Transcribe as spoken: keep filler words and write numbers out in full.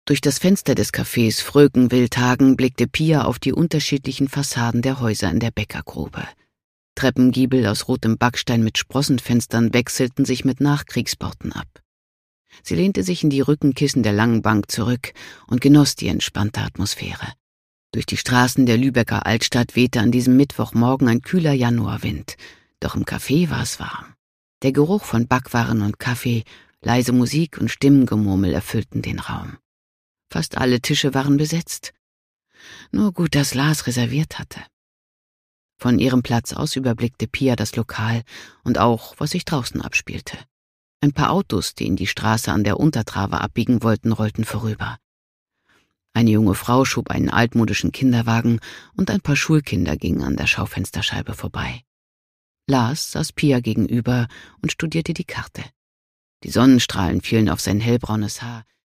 Durch das Fenster des Cafés Fröken-Wildhagen blickte Pia auf die unterschiedlichen Fassaden der Häuser in der Bäckergrube. Treppengiebel aus rotem Backstein mit Sprossenfenstern wechselten sich mit Nachkriegsbauten ab. Sie lehnte sich in die Rückenkissen der langen Bank zurück und genoss die entspannte Atmosphäre. Durch die Straßen der Lübecker Altstadt wehte an diesem Mittwochmorgen ein kühler Januarwind, doch im Café war es warm. Der Geruch von Backwaren und Kaffee, leise Musik und Stimmengemurmel erfüllten den Raum. Fast alle Tische waren besetzt. Nur gut, dass Lars reserviert hatte. Von ihrem Platz aus überblickte Pia das Lokal und auch, was sich draußen abspielte. Ein paar Autos, die in die Straße an der Untertrave abbiegen wollten, rollten vorüber. Eine junge Frau schob einen altmodischen Kinderwagen und ein paar Schulkinder gingen an der Schaufensterscheibe vorbei. Lars saß Pia gegenüber und studierte die Karte. Die Sonnenstrahlen fielen auf sein hellbraunes Haar,